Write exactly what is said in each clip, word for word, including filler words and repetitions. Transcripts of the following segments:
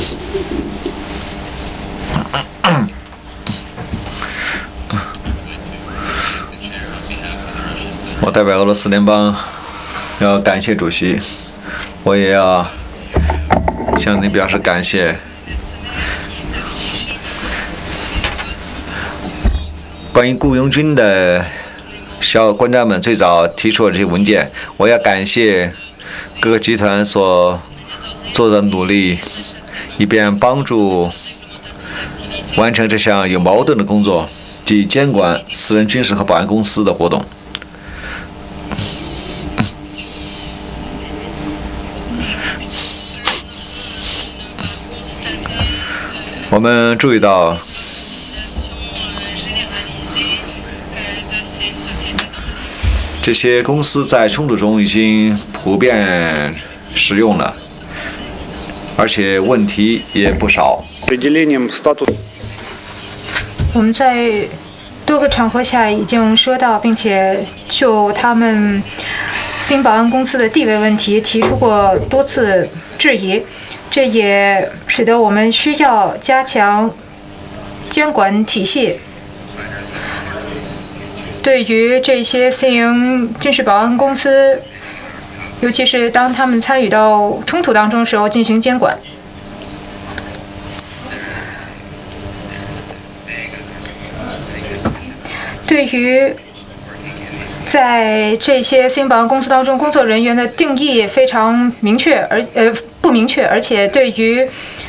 我代表俄罗斯联邦要感谢主席，我也要向你表示感谢。关于雇佣军的小官长们最早提出了这些文件，我要感谢各个集团所做的努力，以便帮助完成这项有矛盾的工作，即监管私人军事和保安公司的活动。我们注意到，这些公司在冲突中已经普遍使用了，而且问题也不少。 我们在多个场合下已经说到，并且就他们新保安公司的地位问题提出过多次质疑，这也使得我们需要加强监管体系。对于这些私营军事保安公司，尤其是当他们参与到冲突当中时候进行监管。对于在这些私营保安公司当中工作人员的定义非常明确，而呃不明确，而且对于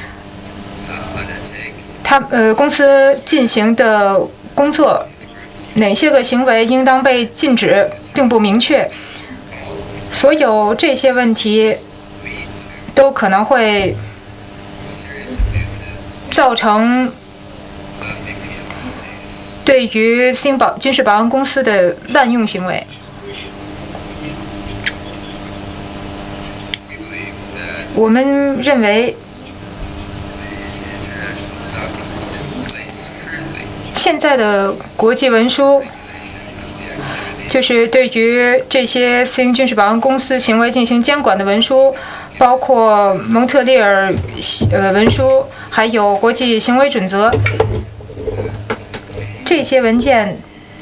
他呃公司进行的工作，哪些个行为应当被禁止，并不明确。所有这些问题都可能会造成对于新保军事保安公司的滥用行为。我们认为，现在的国际文书就是对于这些私营军事保安公司行为进行监管的文书，包括蒙特利尔呃文书，还有国际行为准则。这些文件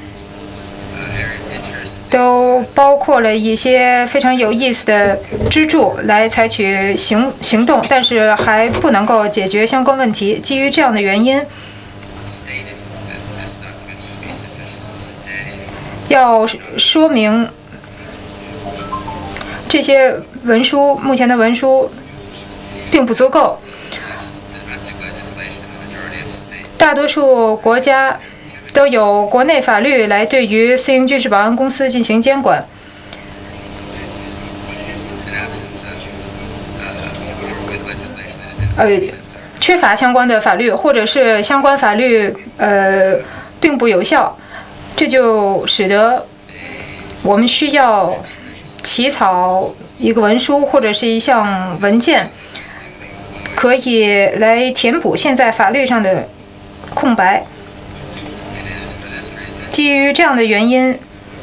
都包括了一些非常有意思的支柱来采取行行动，但是还不能够解决相关问题。基于这样的原因，要说明这些文书目前的文书并不足够。大多数国家都有国内法律来对于私营军事保安公司进行监管。呃，缺乏相关的法律，或者是相关法律呃并不有效，这就使得我们需要起草一个文书或者是一项文件，可以来填补现在法律上的空白。基于这样的原因，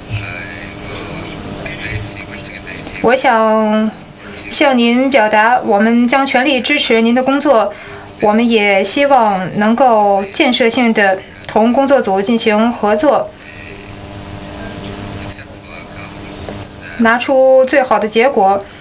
我想向您表达，我们将全力支持您的工作。我们也希望能够建设性的同工作组进行合作，拿出最好的结果。